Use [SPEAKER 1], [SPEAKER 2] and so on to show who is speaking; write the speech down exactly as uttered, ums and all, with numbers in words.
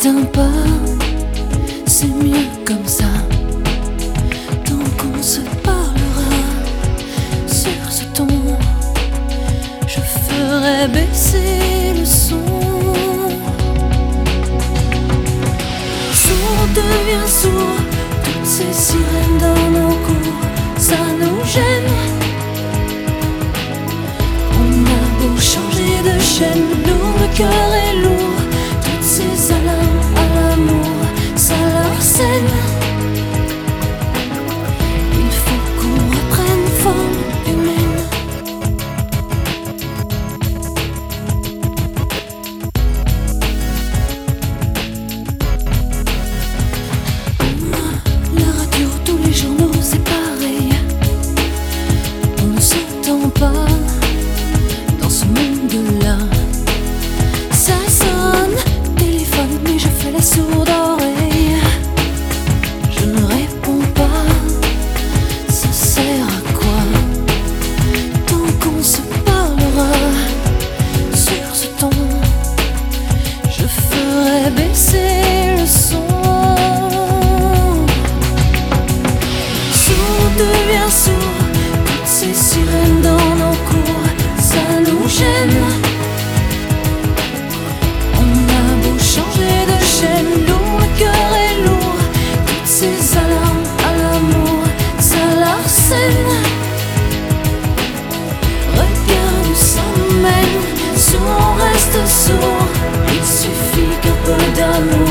[SPEAKER 1] t'éteins pas, c'est mieux comme ça. Tant qu'on se parlera sur ce ton, je ferai baisser le son. Sourd devient sourd, toutes ces sirènes dans nos cours, ça nous gêne. On a beau changer de chaîne, nous le cœur est lourd. Toutes ces alarmes à l'amour, ça leur scène. Il faut qu'on reprenne forme humaine. La radio, tous les journaux, c'est pareil. On ne s'entend pas dans ce monde-là. Ça sonne, téléphone, mais je fais la sourde oreille. Je ne réponds pas, ça sert à quoi? Tant qu'on se parlera sur ce ton, je ferai baisser le son. Sourd devient sourd, toutes ces sirènes dans nos cours, ça nous gêne. On a beau changer de chaîne, nous le cœur est lourd. Toutes ces alarmes à l'amour, ça l'arsène. Regarde où ça nous mène, sourd on reste sourd. Il suffit qu'un peu d'amour